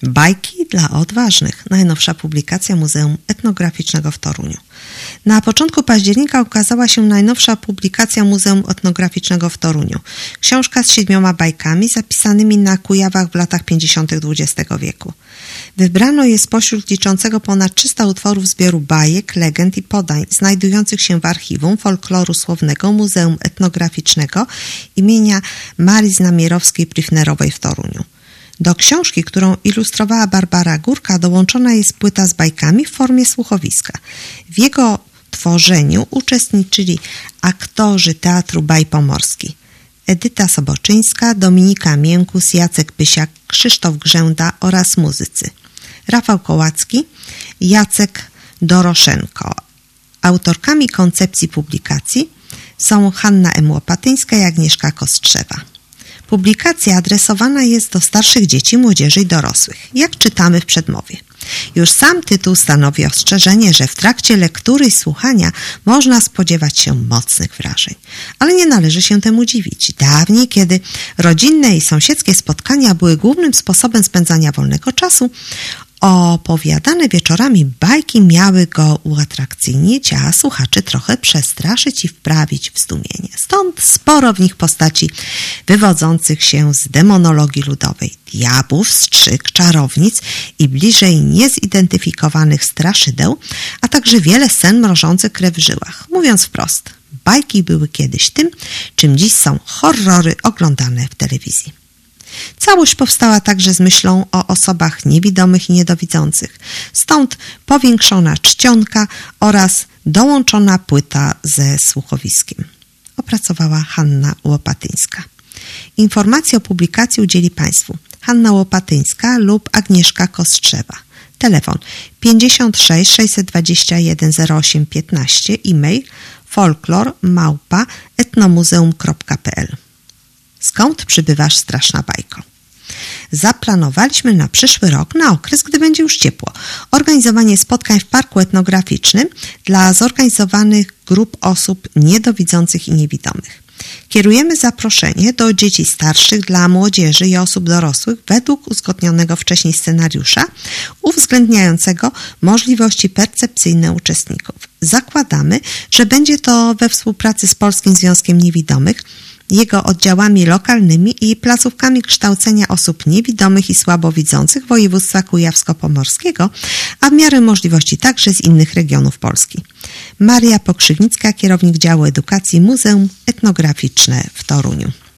Bajki dla odważnych. Najnowsza publikacja Muzeum Etnograficznego w Toruniu. Na początku października ukazała się najnowsza publikacja Muzeum Etnograficznego w Toruniu. Książka z 7 bajkami zapisanymi na Kujawach w latach 50. XX wieku. Wybrano je spośród liczącego ponad 300 utworów zbioru bajek, legend i podań znajdujących się w archiwum folkloru słownego Muzeum Etnograficznego imienia Marii Znamierowskiej-Prifnerowej w Toruniu. Do książki, którą ilustrowała Barbara Górka, dołączona jest płyta z bajkami w formie słuchowiska. W jego tworzeniu uczestniczyli aktorzy Teatru Baj Pomorski: Edyta Soboczyńska, Dominika Miękus, Jacek Pysiak, Krzysztof Grzęda oraz muzycy Rafał Kołacki, Jacek Doroszenko. Autorkami koncepcji publikacji są Hanna M. Łopatyńska i Agnieszka Kostrzewa. Publikacja adresowana jest do starszych dzieci, młodzieży i dorosłych, jak czytamy w przedmowie. Już sam tytuł stanowi ostrzeżenie, że w trakcie lektury i słuchania można spodziewać się mocnych wrażeń. Ale nie należy się temu dziwić. Dawniej, kiedy rodzinne i sąsiedzkie spotkania były głównym sposobem spędzania wolnego czasu, opowiadane wieczorami bajki miały go uatrakcyjnić, a słuchaczy trochę przestraszyć i wprawić w zdumienie. Stąd sporo w nich postaci wywodzących się z demonologii ludowej: diabłów, strzyg, czarownic i bliżej niezidentyfikowanych straszydeł, a także wiele scen mrożących krew w żyłach. Mówiąc wprost, bajki były kiedyś tym, czym dziś są horrory oglądane w telewizji. Całość powstała także z myślą o osobach niewidomych i niedowidzących. Stąd powiększona czcionka oraz dołączona płyta ze słuchowiskiem. Opracowała Hanna Łopatyńska. Informacji o publikacji udzieli Państwu Hanna Łopatyńska lub Agnieszka Kostrzewa. Telefon 56 621 08 15, e-mail folklor@etnomuzeum.pl. Skąd przybywasz, straszna bajko? Zaplanowaliśmy na przyszły rok, na okres, gdy będzie już ciepło, organizowanie spotkań w parku etnograficznym dla zorganizowanych grup osób niedowidzących i niewidomych. Kierujemy zaproszenie do dzieci starszych, dla młodzieży i osób dorosłych według uzgodnionego wcześniej scenariusza, uwzględniającego możliwości percepcyjne uczestników. Zakładamy, że będzie to we współpracy z Polskim Związkiem Niewidomych, jego oddziałami lokalnymi i placówkami kształcenia osób niewidomych i słabowidzących województwa kujawsko-pomorskiego, a w miarę możliwości także z innych regionów Polski. Maria Pokrzywnicka, kierownik działu edukacji Muzeum Etnograficzne w Toruniu.